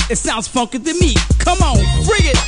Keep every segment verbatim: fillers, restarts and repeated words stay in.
It sounds funky to me. Come on, bring it.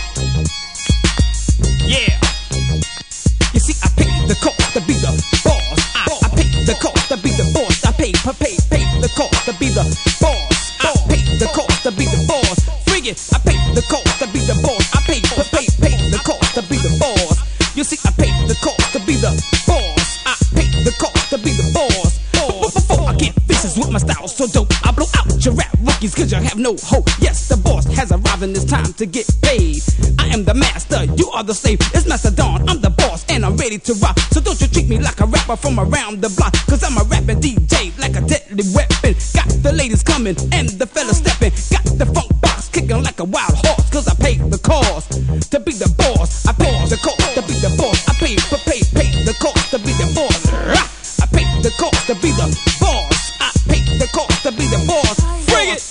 Yeah. You see, I pay the cost to be the boss. I, I pay the cost to be the boss. I pay, pay, pay, pay the cost to be the boss. I pay the cost to be the boss. Frig it. I pay the cost to be the boss. I pay, pay, pay, pay the cost to be the boss. You see, I pay the cost to be the boss. I pay the cost to be the boss. But before I get vicious with my style so dope, I blow out your rap rookies cause you have no hope. Yes, the boss has arrived and it's time to get paid. I am the master, you are the slave. It's Master Don, I'm the boss and I'm ready to rock. So don't you treat me like a rapper from around the block, cause I'm a rapping D J like a deadly weapon. Got the ladies coming and the fellas stepping. Got the funk box kicking like a wild horse, cause I pay the cost to be the boss. I pay the cost to be the boss. I pay, pay, pay, pay the cost to be the boss. I pay the cost to be the boss. I pay the cost to be the boss. Bring it.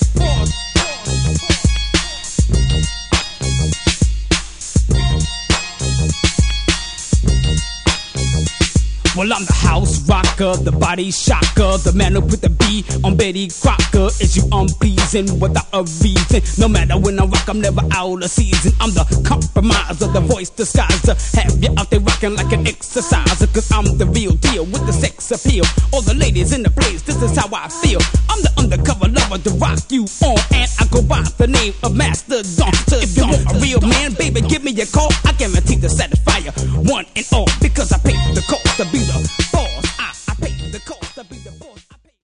Well, I'm the house rocker, the body shocker, the man who put the B on Betty Crocker. Is you unpleasing without a reason? No matter when I rock, I'm never out of season. I'm the compromiser, the voice disguiser. Have you out there rocking like an exerciser? Cause I'm the real deal with the sex appeal. All the ladies in the place, this is how I feel. I'm the undercover lover to rock you on, and I go by the name of Master Don. So if you want a real man, baby, give me a call. I guarantee to satisfy you one and all, because I pay the cost to be the